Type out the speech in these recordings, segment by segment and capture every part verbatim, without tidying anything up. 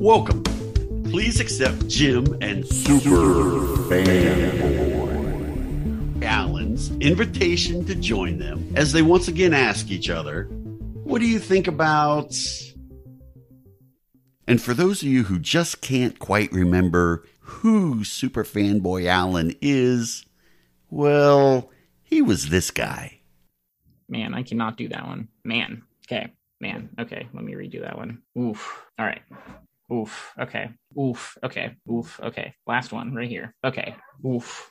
Welcome. Please accept Jim and Super Fanboy Alan's invitation to join them as they once again ask each other, what do you think about... And for those of you who just can't quite remember who Super Fanboy Alan is, well, he was this guy. Man, I cannot do that one. Man. Okay. Man. Okay. Let me redo that one. Oof. All right. Oof. Okay. Oof. Okay. Oof. Okay. Last one right here. Okay. Oof.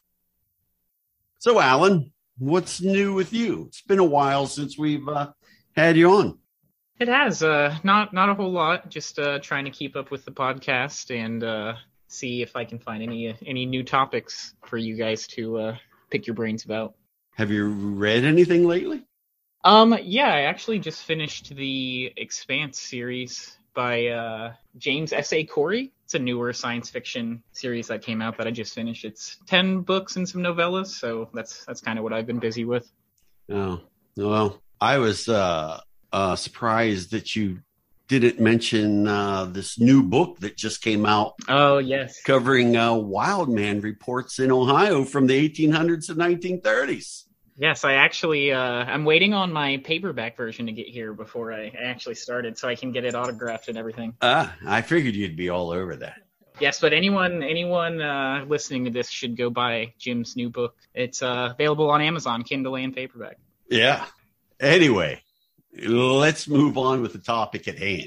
So, Alan, what's new with you? It's been a while since we've uh, had you on. It has. Uh, not not a whole lot. Just uh, trying to keep up with the podcast and uh, see if I can find any any new topics for you guys to uh, pick your brains about. Have you read anything lately? Um, yeah, I actually just finished the Expanse series by uh, James S A. Corey. It's a newer science fiction series that came out that I just finished. It's ten books and some novellas, so that's that's kind of what I've been busy with. Oh, well, I was uh, uh, surprised that you didn't mention uh, this new book that just came out. Oh, yes. Covering uh, Wildman reports in Ohio from the eighteen hundreds and nineteen thirties. Yes, I actually, uh, I'm waiting on my paperback version to get here before I actually started so I can get it autographed and everything. Ah, I figured you'd be all over that. Yes, but anyone anyone uh, listening to this should go buy Jim's new book. It's uh, available on Amazon, Kindle and paperback. Yeah. Anyway, let's move on with the topic at hand.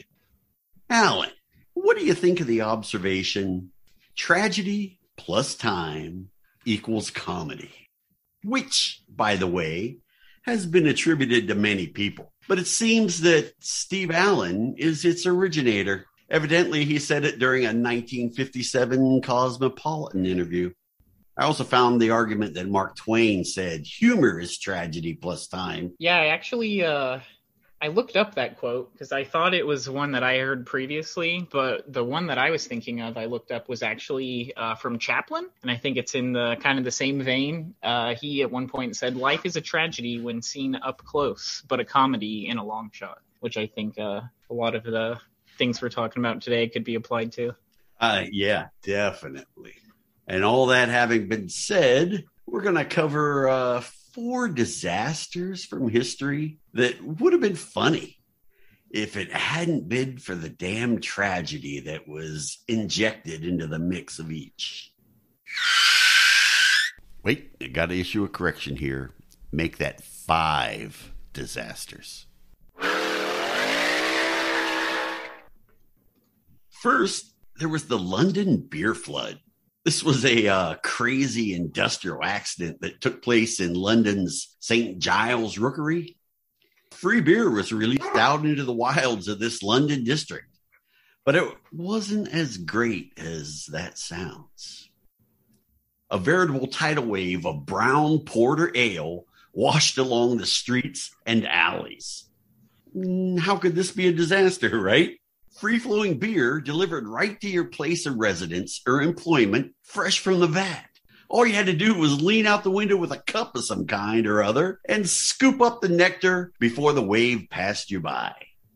Alan, what do you think of the observation, tragedy plus time equals comedy? Which, by the way, has been attributed to many people. But it seems that Steve Allen is its originator. Evidently, he said it during a nineteen fifty-seven Cosmopolitan interview. I also found the argument that Mark Twain said humor is tragedy plus time. Yeah, I actually... Uh... I looked up that quote because I thought it was one that I heard previously, but the one that I was thinking of I looked up was actually uh, from Chaplin, and I think it's in the kind of the same vein. Uh, he at one point said, "Life is a tragedy when seen up close, but a comedy in a long shot," which I think uh, a lot of the things we're talking about today could be applied to. Uh, yeah, definitely. And all that having been said, we're going to cover uh, four disasters from history that would have been funny if it hadn't been for the damn tragedy that was injected into the mix of each. Wait, I got to issue a correction here. Make that five disasters. First, there was the London beer flood. This was a uh, crazy industrial accident that took place in London's Saint Giles Rookery. Free beer was released out into the wilds of this London district, but it wasn't as great as that sounds. A veritable tidal wave of brown porter ale washed along the streets and alleys. How could this be a disaster, right? Free-flowing beer delivered right to your place of residence or employment, fresh from the vat. All you had to do was lean out the window with a cup of some kind or other and scoop up the nectar before the wave passed you by.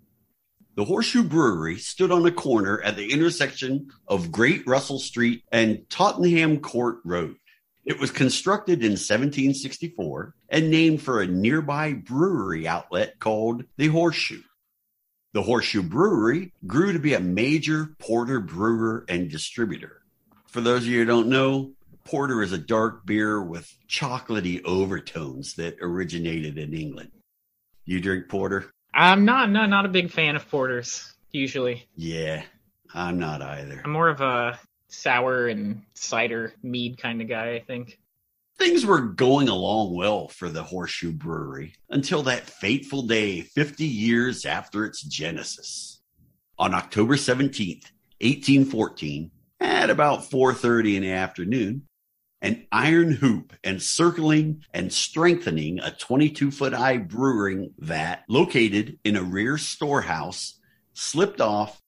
The Horseshoe Brewery stood on a corner at the intersection of Great Russell Street and Tottenham Court Road. It was constructed in seventeen sixty-four and named for a nearby brewery outlet called the Horseshoe. The Horseshoe Brewery grew to be a major porter brewer and distributor. For those of you who don't know, porter is a dark beer with chocolatey overtones that originated in England. You drink porter? I'm not, not, not a big fan of porters, usually. Yeah, I'm not either. I'm more of a sour and cider mead kind of guy, I think. Things were going along well for the Horseshoe Brewery until that fateful day fifty years after its genesis. On October seventeenth, eighteen fourteen, at about four thirty in the afternoon, an iron hoop encircling and strengthening a twenty-two foot high brewing vat located in a rear storehouse slipped off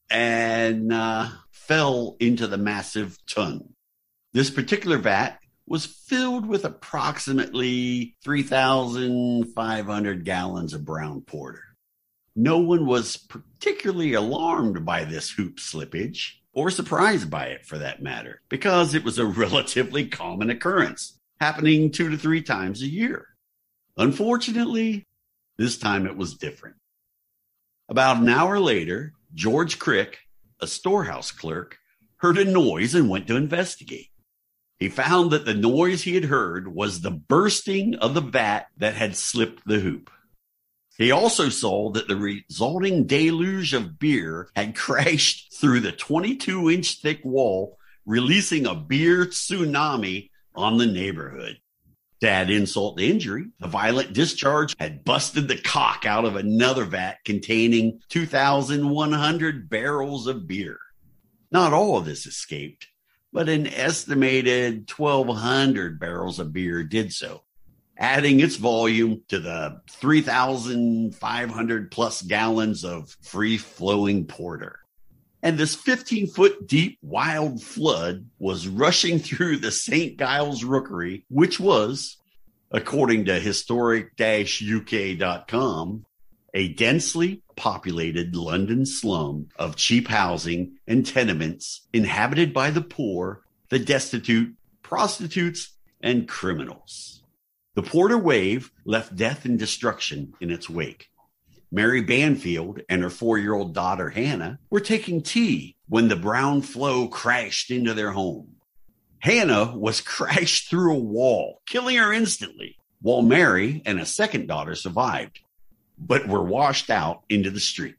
and uh, fell into the massive tun. This particular vat was filled with approximately three thousand five hundred gallons of brown porter. No one was particularly alarmed by this hoop slippage, or surprised by it for that matter, because it was a relatively common occurrence, happening two to three times a year. Unfortunately, this time it was different. About an hour later, George Crick, a storehouse clerk, heard a noise and went to investigate. He found that the noise he had heard was the bursting of the vat that had slipped the hoop. He also saw that the resulting deluge of beer had crashed through the twenty-two inch thick wall, releasing a beer tsunami on the neighborhood. To add insult to injury, the violent discharge had busted the cock out of another vat containing two thousand one hundred barrels of beer. Not all of this escaped, but an estimated twelve hundred barrels of beer did so, adding its volume to the three thousand five hundred plus gallons of free-flowing porter. And this fifteen-foot deep wild flood was rushing through the Saint Giles Rookery, which was, according to historic U K dot com, a densely populated London slum of cheap housing and tenements inhabited by the poor, the destitute, prostitutes, and criminals. The Porter wave left death and destruction in its wake. Mary Banfield and her four-year-old daughter, Hannah, were taking tea when the brown flow crashed into their home. Hannah was crashed through a wall, killing her instantly, while Mary and a second daughter survived, but were washed out into the street.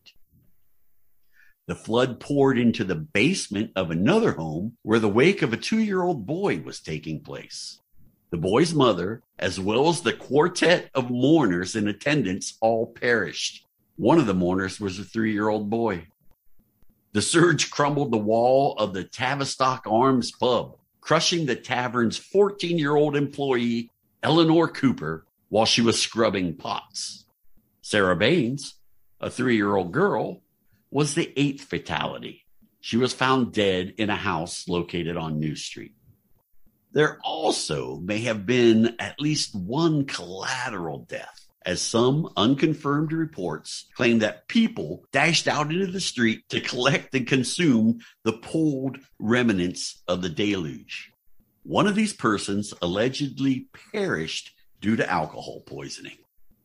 The flood poured into the basement of another home where the wake of a two-year-old boy was taking place. The boy's mother, as well as the quartet of mourners in attendance, all perished. One of the mourners was a three-year-old boy. The surge crumbled the wall of the Tavistock Arms pub, crushing the tavern's fourteen-year-old employee, Eleanor Cooper, while she was scrubbing pots. Sarah Baines, a three-year-old girl, was the eighth fatality. She was found dead in a house located on New Street. There also may have been at least one collateral death, as some unconfirmed reports claim that people dashed out into the street to collect and consume the pooled remnants of the deluge. One of these persons allegedly perished due to alcohol poisoning.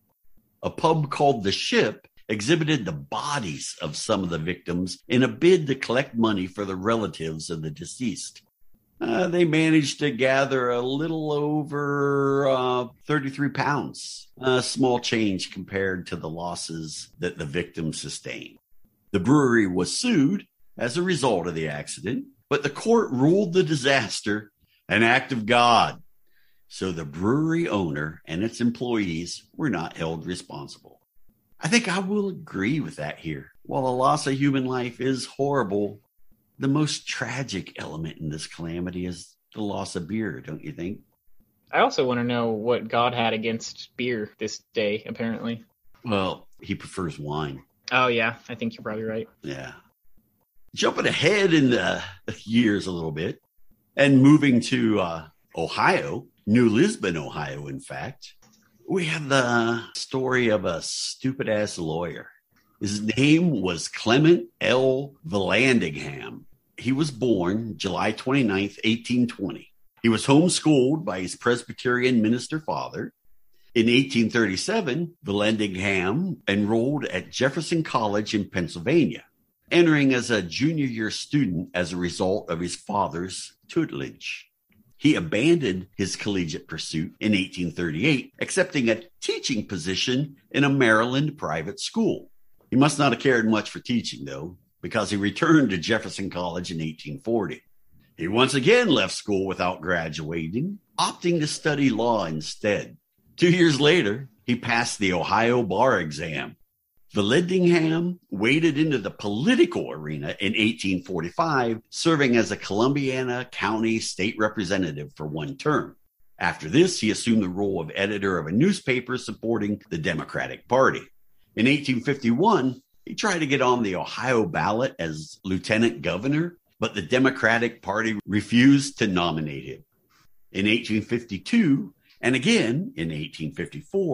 A pub called The Ship exhibited the bodies of some of the victims in a bid to collect money for the relatives of the deceased. Uh, they managed to gather a little over uh, thirty-three pounds, a small change compared to the losses that the victims sustained. The brewery was sued as a result of the accident, but the court ruled the disaster an act of God. So the brewery owner and its employees were not held responsible. I think I will agree with that here. While the loss of human life is horrible, the most tragic element in this calamity is the loss of beer, don't you think? I also want to know what God had against beer this day, apparently. Well, he prefers wine. Oh, yeah. I think you're probably right. Yeah. Jumping ahead in the years a little bit and moving to uh, Ohio, New Lisbon, Ohio, in fact, we have the story of a stupid-ass lawyer. His name was Clement L. Vallandigham. He was born July twenty-ninth, eighteen twenty. He was homeschooled by his Presbyterian minister father. In eighteen thirty-seven, Vallandigham enrolled at Jefferson College in Pennsylvania, entering as a junior year student as a result of his father's tutelage. He abandoned his collegiate pursuit in eighteen thirty-eight, accepting a teaching position in a Maryland private school. He must not have cared much for teaching, though, because he returned to Jefferson College in eighteen forty. He once again left school without graduating, opting to study law instead. Two years later, he passed the Ohio bar exam. Vallandigham waded into the political arena in eighteen forty-five, serving as a Columbiana County state representative for one term. After this, he assumed the role of editor of a newspaper supporting the Democratic Party. In eighteen fifty-one, he tried to get on the Ohio ballot as lieutenant governor, but the Democratic Party refused to nominate him. In eighteen fifty-two, and again in eighteen fifty-four,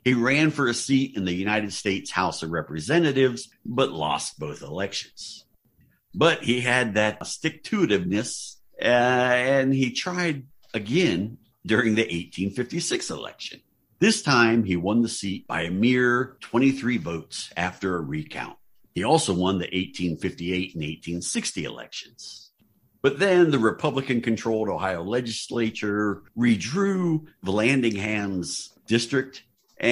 He ran for a seat in the United States House of Representatives, but lost both elections. But he had that stick-to-itiveness, uh, and he tried again during the eighteen fifty-six election. This time, he won the seat by a mere twenty-three votes after a recount. He also won the eighteen fifty-eight and eighteen sixty elections. But then the Republican-controlled Ohio legislature redrew Vallandigham's district,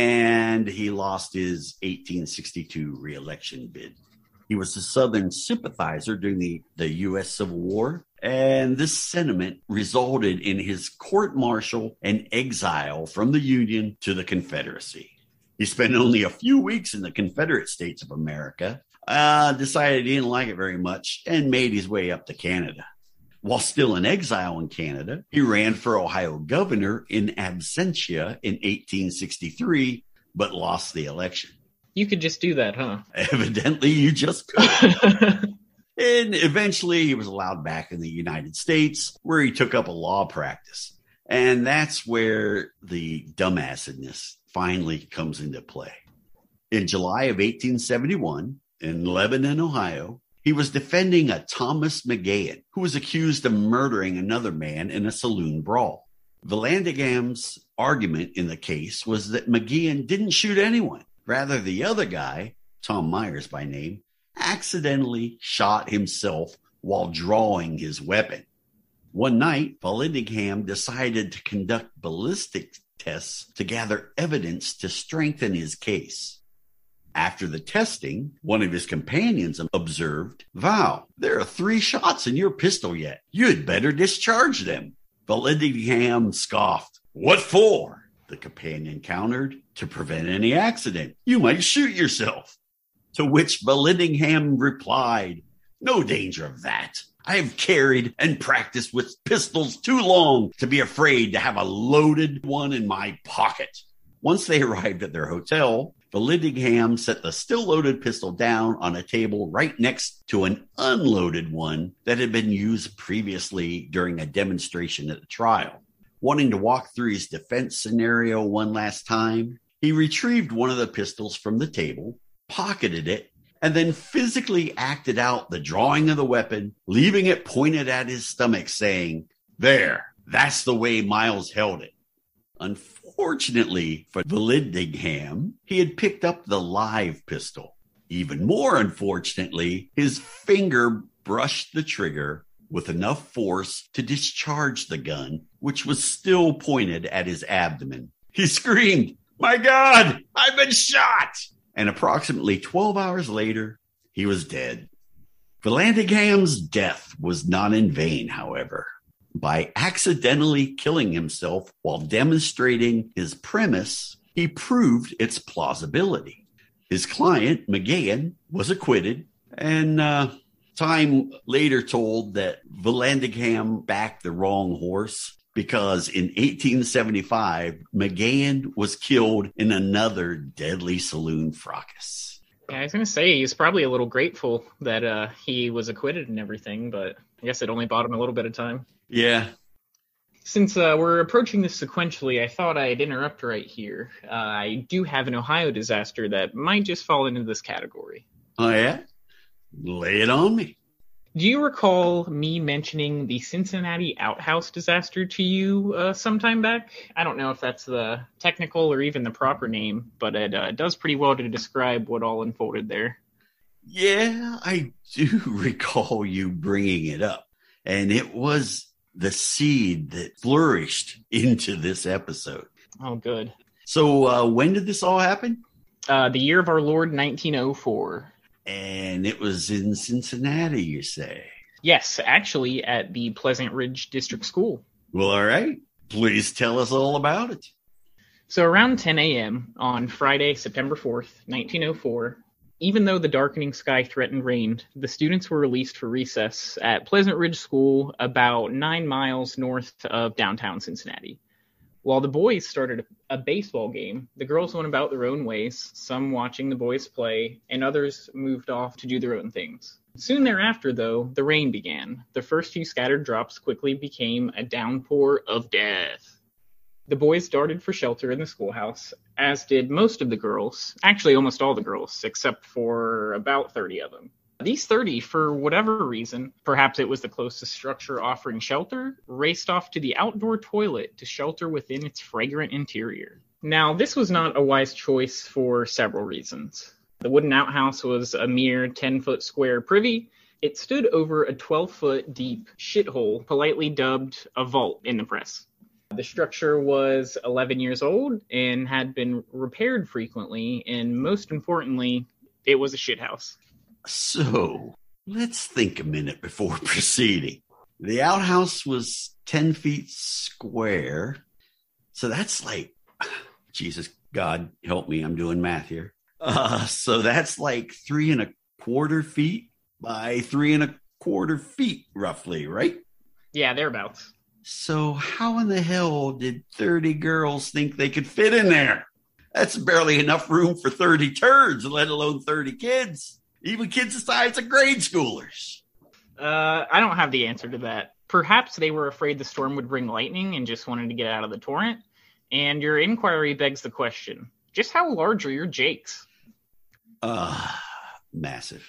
and he lost his eighteen sixty-two re-election bid. He was a Southern sympathizer during the, the U S Civil War, and this sentiment resulted in his court-martial and exile from the Union to the Confederacy. He spent only a few weeks in the Confederate States of America, uh, decided he didn't like it very much, and made his way up to Canada. While still in exile in Canada, he ran for Ohio governor in absentia in eighteen sixty-three, but lost the election. You could just do that, huh? Evidently, you just could. And eventually, he was allowed back in the United States, where he took up a law practice. And that's where the dumbassedness finally comes into play. In July of eighteen seventy-one, in Lebanon, Ohio, he was defending a Thomas McGahan, who was accused of murdering another man in a saloon brawl. Vallandigham's argument in the case was that McGahan didn't shoot anyone. Rather, the other guy, Tom Myers by name, accidentally shot himself while drawing his weapon. One night, Vallandigham decided to conduct ballistic tests to gather evidence to strengthen his case. After the testing, one of his companions observed, "Val, there are three shots in your pistol yet. You'd better discharge them." Vallandigham scoffed. "What for?" The companion countered. "To prevent any accident. You might shoot yourself." To which Vallandigham replied, "No danger of that. I have carried and practiced with pistols too long to be afraid to have a loaded one in my pocket." Once they arrived at their hotel, Vallandigham set the still loaded pistol down on a table right next to an unloaded one that had been used previously during a demonstration at the trial. Wanting to walk through his defense scenario one last time, he retrieved one of the pistols from the table, pocketed it, and then physically acted out the drawing of the weapon, leaving it pointed at his stomach, saying, "There, that's the way Miles held it." Unfortunately for Vallandigham, he had picked up the live pistol. Even more unfortunately, his finger brushed the trigger with enough force to discharge the gun, which was still pointed at his abdomen. He screamed, "My God, I've been shot!" And approximately twelve hours later, he was dead. Vallandigham's death was not in vain, however. By accidentally killing himself while demonstrating his premise, he proved its plausibility. His client, McGahan, was acquitted, and uh, time later told that Vallandigham backed the wrong horse, because in eighteen seventy-five, McGahan was killed in another deadly saloon fracas. Yeah, I was going to say, he's probably a little grateful that uh, he was acquitted and everything, but I guess it only bought him a little bit of time. Yeah. Since uh, we're approaching this sequentially, I thought I'd interrupt right here. Uh, I do have an Ohio disaster that might just fall into this category. Oh, yeah? Lay it on me. Do you recall me mentioning the Cincinnati outhouse disaster to you uh, sometime back? I don't know if that's the technical or even the proper name, but it uh, does pretty well to describe what all unfolded there. Yeah, I do recall you bringing it up. And it was the seed that flourished into this episode. Oh, good. So uh, when did this all happen? Uh, the year of our Lord, nineteen oh four. And it was in Cincinnati, you say? Yes, actually at the Pleasant Ridge District School. Well, all right. Please tell us all about it. So around ten a.m. on Friday, September fourth, nineteen oh four, even though the darkening sky threatened rain, the students were released for recess at Pleasant Ridge School, about nine miles north of downtown Cincinnati. While the boys started a baseball game, the girls went about their own ways, some watching the boys play, and others moved off to do their own things. Soon thereafter, though, the rain began. The first few scattered drops quickly became a downpour of death. The boys darted for shelter in the schoolhouse, as did most of the girls, actually almost all the girls, except for about thirty of them. These thirty, for whatever reason, perhaps it was the closest structure offering shelter, raced off to the outdoor toilet to shelter within its fragrant interior. Now, this was not a wise choice for several reasons. The wooden outhouse was a mere ten-foot square privy. It stood over a twelve-foot deep shithole, politely dubbed a vault in the press. The structure was eleven years old and had been repaired frequently, and most importantly, it was a shithouse. So, let's think a minute before proceeding. The outhouse was ten feet square, so that's like, Jesus, God, help me, I'm doing math here. Uh, so that's like three and a quarter feet by three and a quarter feet, roughly, right? Yeah, thereabouts. So how in the hell did thirty girls think they could fit in there? That's barely enough room for thirty turds, let alone thirty kids. Even kids the size of grade schoolers. Uh, I don't have the answer to that. Perhaps they were afraid the storm would bring lightning and just wanted to get out of the torrent. And your inquiry begs the question, just how large are your jakes? Uh, massive.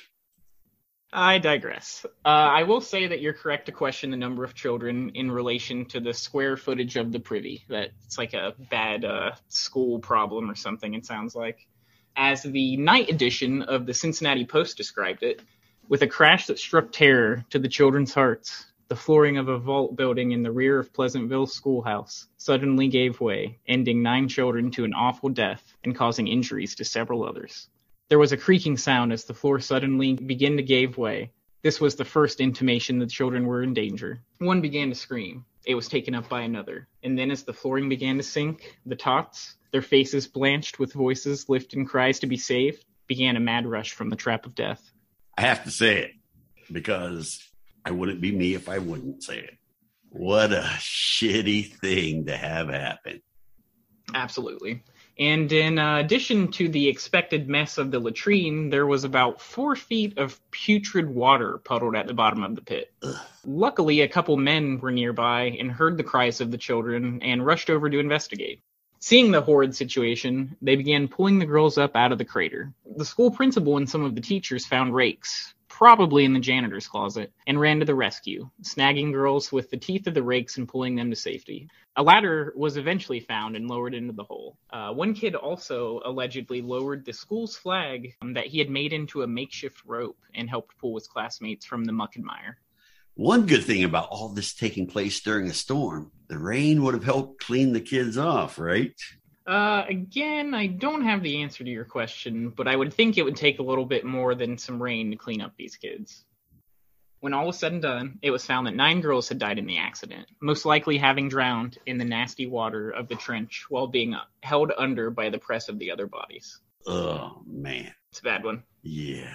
I digress. Uh, I will say that you're correct to question the number of children in relation to the square footage of the privy. That's like a bad uh, school problem or something, it sounds like. As the night edition of the Cincinnati Post described it, with a crash that struck terror to the children's hearts, the flooring of a vault building in the rear of Pleasantville Schoolhouse suddenly gave way, ending nine children to an awful death and causing injuries to several others. There was a creaking sound as the floor suddenly began to give way. This was the first intimation that the children were in danger. One began to scream. It was taken up by another. And then as the flooring began to sink, the tots, their faces blanched with voices lifting cries to be saved, began a mad rush from the trap of death. I have to say it, because I wouldn't be me if I wouldn't say it. What a shitty thing to have happen. Absolutely. And in uh, addition to the expected mess of the latrine, there was about four feet of putrid water puddled at the bottom of the pit. Ugh. Luckily, a couple men were nearby and heard the cries of the children and rushed over to investigate. Seeing the horrid situation, they began pulling the girls up out of the crater. The school principal and some of the teachers found rakes, probably in the janitor's closet, and ran to the rescue, snagging girls with the teeth of the rakes and pulling them to safety. A ladder was eventually found and lowered into the hole. Uh, one kid also allegedly lowered the school's flag um, that he had made into a makeshift rope and helped pull his classmates from the muck and mire. One good thing about all this taking place during a storm, the rain would have helped clean the kids off, right? Uh, again, I don't have the answer to your question, but I would think it would take a little bit more than some rain to clean up these kids. When all was said and done, it was found that nine girls had died in the accident, most likely having drowned in the nasty water of the trench while being held under by the press of the other bodies. Oh, man. It's a bad one. Yeah.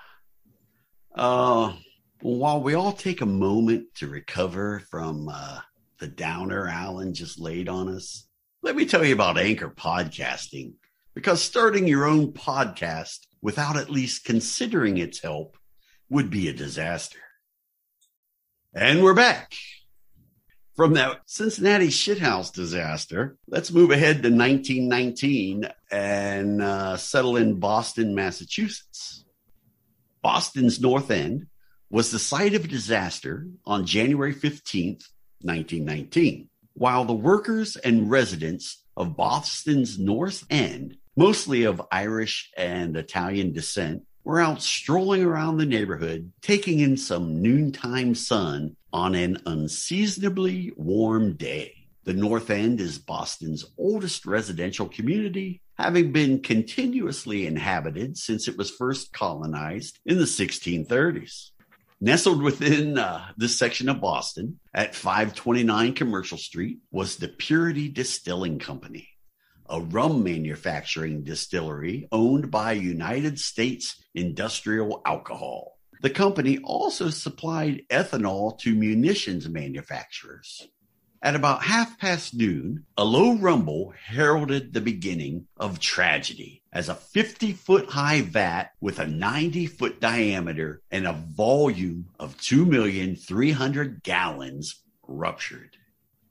Uh, well, while we all take a moment to recover from uh, the downer Alan just laid on us, let me tell you about Anchor Podcasting, because starting your own podcast without at least considering its help would be a disaster. And we're back. From that Cincinnati shithouse disaster, let's move ahead to nineteen nineteen and uh, settle in Boston, Massachusetts. Boston's North End was the site of a disaster on January fifteenth, nineteen nineteen. While the workers and residents of Boston's North End, mostly of Irish and Italian descent, were out strolling around the neighborhood, taking in some noontime sun on an unseasonably warm day. The North End is Boston's oldest residential community, having been continuously inhabited since it was first colonized in the sixteen thirties. Nestled within uh, this section of Boston at five twenty-nine Commercial Street was the Purity Distilling Company, a rum manufacturing distillery owned by United States Industrial Alcohol. The company also supplied ethanol to munitions manufacturers. At about half past noon, a low rumble heralded the beginning of tragedy as a fifty-foot-high vat with a ninety-foot diameter and a volume of two million three hundred gallons ruptured.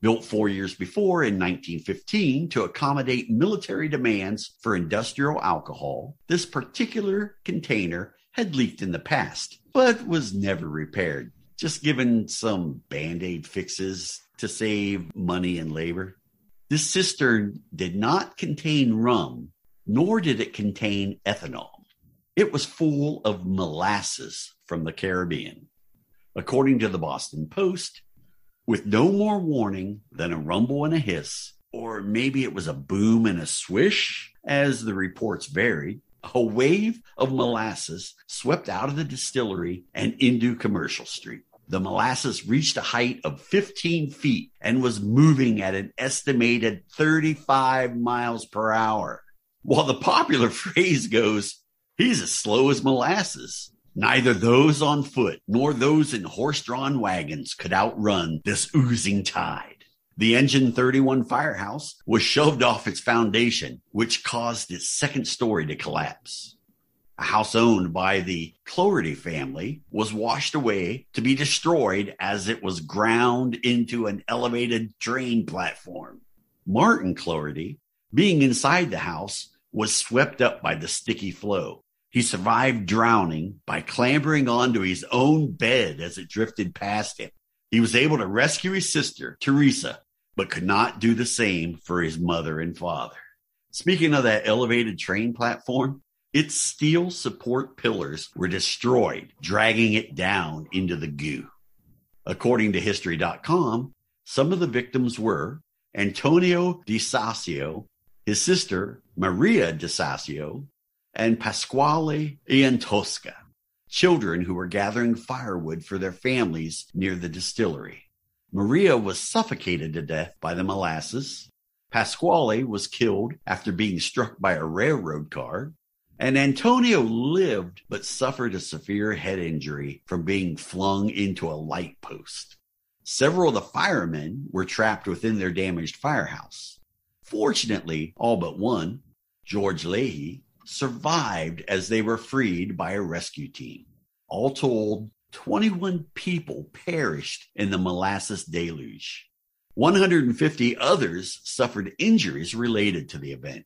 Built four years before in nineteen fifteen to accommodate military demands for industrial alcohol, this particular container had leaked in the past, but was never repaired, just given some Band-Aid fixes to save money and labor. This cistern did not contain rum, nor did it contain ethanol. It was full of molasses from the Caribbean. According to the Boston Post, with no more warning than a rumble and a hiss, or maybe it was a boom and a swish, as the reports varied, a wave of molasses swept out of the distillery and into Commercial Street. The molasses reached a height of fifteen feet and was moving at an estimated thirty-five miles per hour. While the popular phrase goes, "He's as slow as molasses," neither those on foot nor those in horse-drawn wagons could outrun this oozing tide. The Engine thirty-one firehouse was shoved off its foundation, which caused its second story to collapse. A house owned by the Cloherty family was washed away to be destroyed as it was ground into an elevated train platform. Martin Cloherty, being inside the house, was swept up by the sticky flow. He survived drowning by clambering onto his own bed as it drifted past him. He was able to rescue his sister, Teresa, but could not do the same for his mother and father. Speaking of that elevated train platform, its steel support pillars were destroyed, dragging it down into the goo. According to History dot com, some of the victims were Antonio Di Sasio, his sister, Maria Di Sasio, and Pasquale Iantosca, children who were gathering firewood for their families near the distillery. Maria was suffocated to death by the molasses. Pasquale was killed after being struck by a railroad car. And Antonio lived but suffered a severe head injury from being flung into a light post. Several of the firemen were trapped within their damaged firehouse. Fortunately, all but one, George Leahy, survived as they were freed by a rescue team. All told, twenty-one people perished in the molasses deluge. one hundred fifty others suffered injuries related to the event.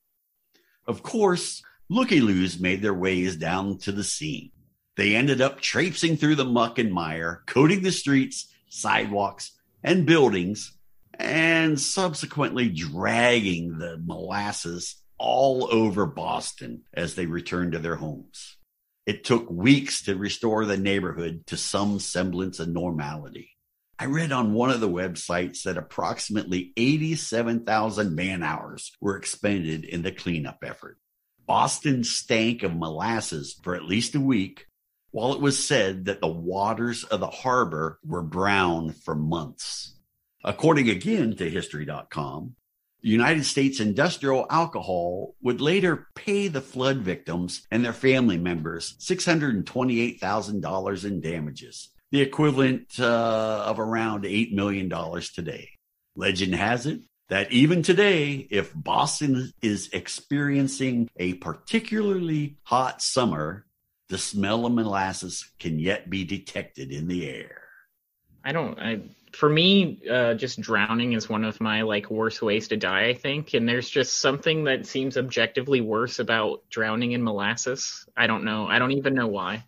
Of course, looky-loos made their ways down to the scene. They ended up traipsing through the muck and mire, coating the streets, sidewalks, and buildings, and subsequently dragging the molasses all over Boston as they returned to their homes. It took weeks to restore the neighborhood to some semblance of normality. I read on one of the websites that approximately eighty-seven thousand man-hours were expended in the cleanup effort. Boston stank of molasses for at least a week, while it was said that the waters of the harbor were brown for months. According again to History dot com, the United States Industrial Alcohol would later pay the flood victims and their family members six hundred twenty-eight thousand dollars in damages, the equivalent uh, of around eight million dollars today. Legend has it that even today, if Boston is experiencing a particularly hot summer, the smell of molasses can yet be detected in the air. I don't, I, for me, uh, just drowning is one of my like worst ways to die, I think. And there's just something that seems objectively worse about drowning in molasses. I don't know. I don't even know why.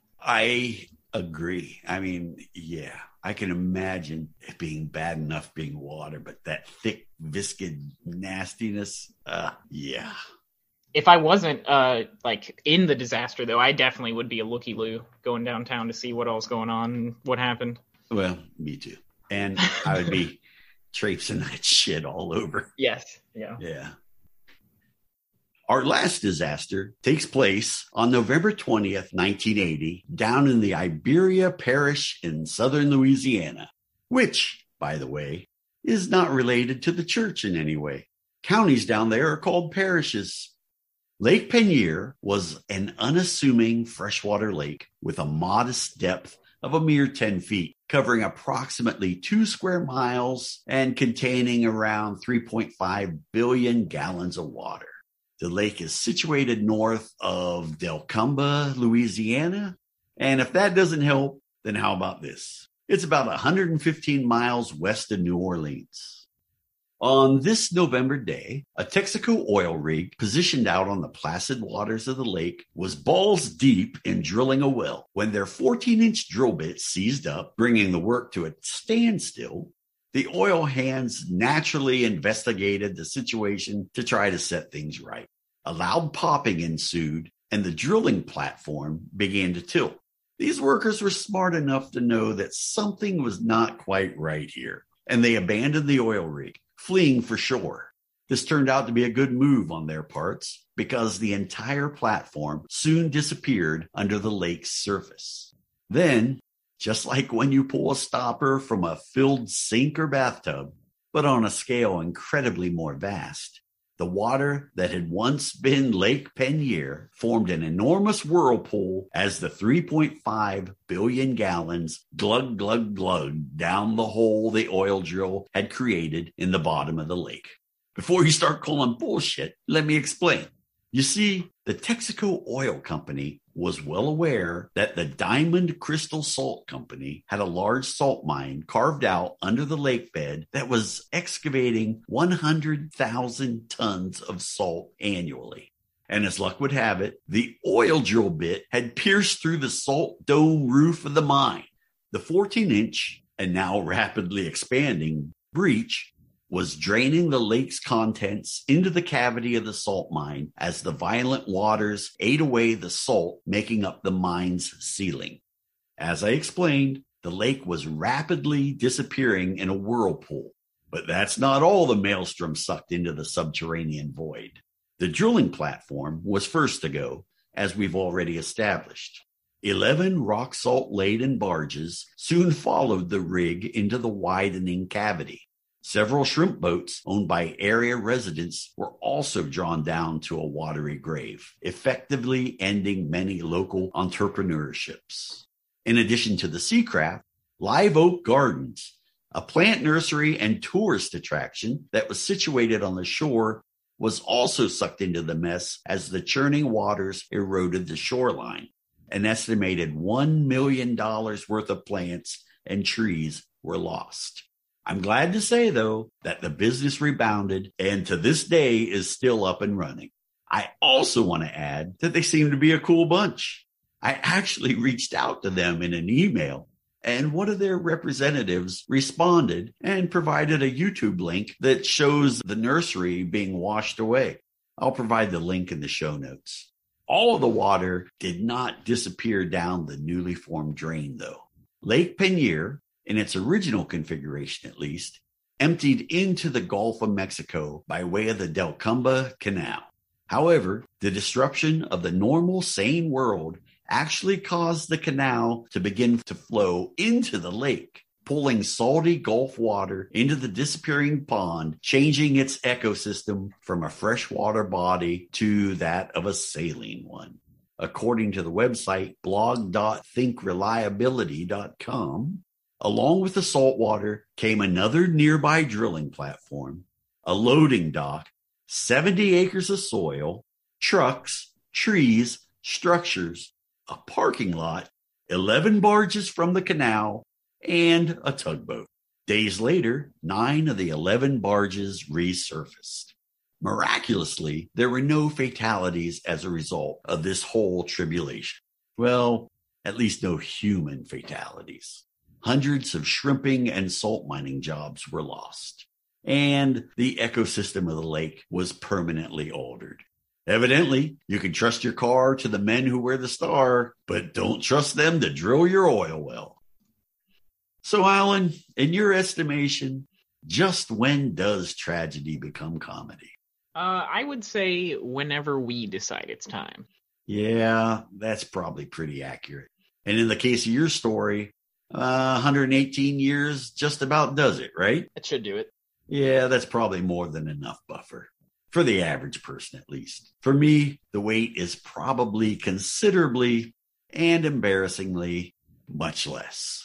I agree. I mean, yeah, I can imagine it being bad enough being water, but that thick, viscid nastiness, uh, yeah. If I wasn't uh, like in the disaster, though, I definitely would be a looky-loo going downtown to see what all's going on and what happened. Well, me too. And I would be traipsing that shit all over. Yes. Yeah. Yeah. Our last disaster takes place on November twentieth, nineteen eighty, down in the Iberia Parish in southern Louisiana, which, by the way, is not related to the church in any way. Counties down there are called parishes. Lake Penier was an unassuming freshwater lake with a modest depth of a mere ten feet, covering approximately two square miles and containing around three point five billion gallons of water. The lake is situated north of Delcombe, Louisiana. And if that doesn't help, then how about this? It's about one hundred fifteen miles west of New Orleans. On this November day, a Texaco oil rig positioned out on the placid waters of the lake was balls deep in drilling a well when their fourteen-inch drill bit seized up, bringing the work to a standstill. The oil hands naturally investigated the situation to try to set things right. A loud popping ensued, and the drilling platform began to tilt. These workers were smart enough to know that something was not quite right here, and they abandoned the oil rig, fleeing for shore. This turned out to be a good move on their parts because the entire platform soon disappeared under the lake's surface. Then, just like when you pull a stopper from a filled sink or bathtub, but on a scale incredibly more vast, the water that had once been Lake Penier formed an enormous whirlpool as the three point five billion gallons glug, glug, glug down the hole the oil drill had created in the bottom of the lake. Before you start calling bullshit, let me explain. You see, the Texaco Oil Company was well aware that the Diamond Crystal Salt Company had a large salt mine carved out under the lake bed that was excavating one hundred thousand tons of salt annually. And as luck would have it, the oil drill bit had pierced through the salt dome roof of the mine. The fourteen-inch and now rapidly expanding breach was draining the lake's contents into the cavity of the salt mine as the violent waters ate away the salt making up the mine's ceiling. As I explained, the lake was rapidly disappearing in a whirlpool, but that's not all the maelstrom sucked into the subterranean void. The drilling platform was first to go, as we've already established. Eleven rock salt laden barges soon followed the rig into the widening cavity. Several shrimp boats owned by area residents were also drawn down to a watery grave, effectively ending many local entrepreneurships. In addition to the Seacraft, Live Oak Gardens, a plant nursery and tourist attraction that was situated on the shore, was also sucked into the mess as the churning waters eroded the shoreline. An estimated one million dollars worth of plants and trees were lost. I'm glad to say, though, that the business rebounded and to this day is still up and running. I also want to add that they seem to be a cool bunch. I actually reached out to them in an email, and one of their representatives responded and provided a YouTube link that shows the nursery being washed away. I'll provide the link in the show notes. All of the water did not disappear down the newly formed drain, though. Lake Penier, in its original configuration at least, emptied into the Gulf of Mexico by way of the Delcumba Canal. However, the disruption of the normal, sane world actually caused the canal to begin to flow into the lake, pulling salty Gulf water into the disappearing pond, changing its ecosystem from a freshwater body to that of a saline one. According to the website blog dot think reliability dot com, along with the salt water came another nearby drilling platform, a loading dock, seventy acres of soil, trucks, trees, structures, a parking lot, eleven barges from the canal, and a tugboat. Days later, nine of the eleven barges resurfaced. Miraculously, there were no fatalities as a result of this whole tribulation. Well, at least no human fatalities. Hundreds of shrimping and salt mining jobs were lost, and the ecosystem of the lake was permanently altered. Evidently, you can trust your car to the men who wear the star, but don't trust them to drill your oil well. So, Alan, in your estimation, just when does tragedy become comedy? Uh, I would say whenever we decide it's time. Yeah, that's probably pretty accurate. And in the case of your story, Uh, one hundred eighteen years just about does it, right? That should do it. Yeah, that's probably more than enough buffer. For the average person, at least. For me, the wait is probably considerably and embarrassingly much less.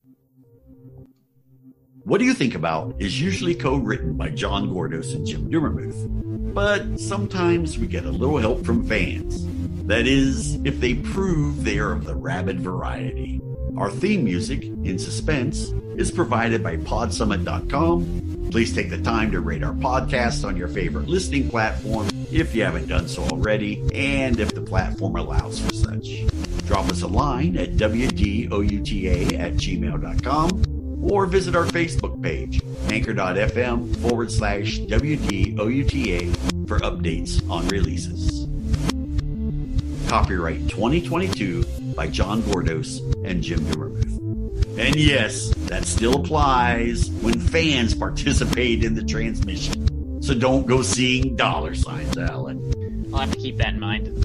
What Do You Think About is usually co-written by John Gordos and Jim Dummermuth, but sometimes we get a little help from fans. That is, if they prove they are of the rabid variety. Our theme music, In Suspense, is provided by pod summit dot com, Please take the time to rate our podcast on your favorite listening platform if you haven't done so already, and if the platform allows for such. Drop us a line at w d o u t a at gmail dot com or visit our Facebook page, anchor.fm forward slash WDOUTA for updates on releases. Copyright twenty twenty-two by John Bordos and Jim Dumermuth. And yes, that still applies when fans participate in the transmission. So don't go seeing dollar signs, Alan. I'll have to keep that in mind.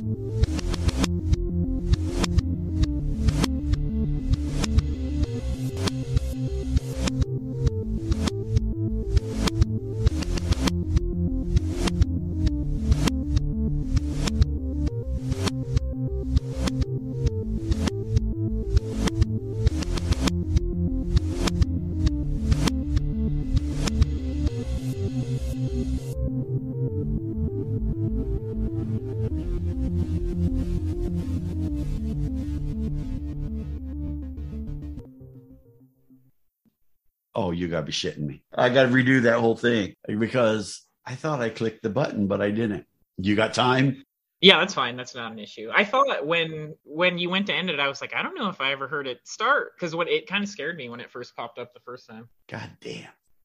Oh, you gotta be shitting me. I gotta redo that whole thing because I thought I clicked the button, but I didn't. You got time? Yeah, that's fine. That's not an issue. I thought when when you went to end it, I was like, I don't know if I ever heard it start, because when it kind of scared me when it first popped up the first time. God damn.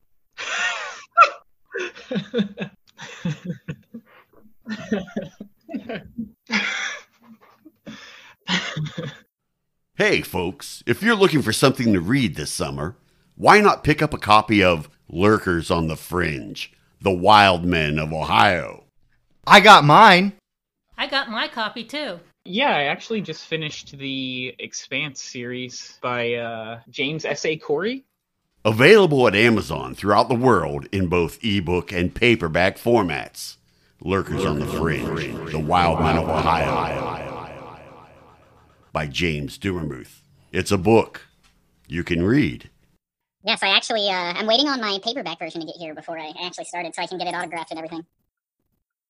Hey, folks, if you're looking for something to read this summer, why not pick up a copy of Lurkers on the Fringe, The Wild Men of Ohio? I got mine. I got my copy too. Yeah, I actually just finished the Expanse series by uh, James S A. Corey. Available at Amazon throughout the world in both ebook and paperback formats. Lurkers on the Fringe, The Wild Men of Ohio, by James Dumermuth. It's a book you can read. Yes, I actually, uh, I'm waiting on my paperback version to get here before I actually started so I can get it autographed and everything.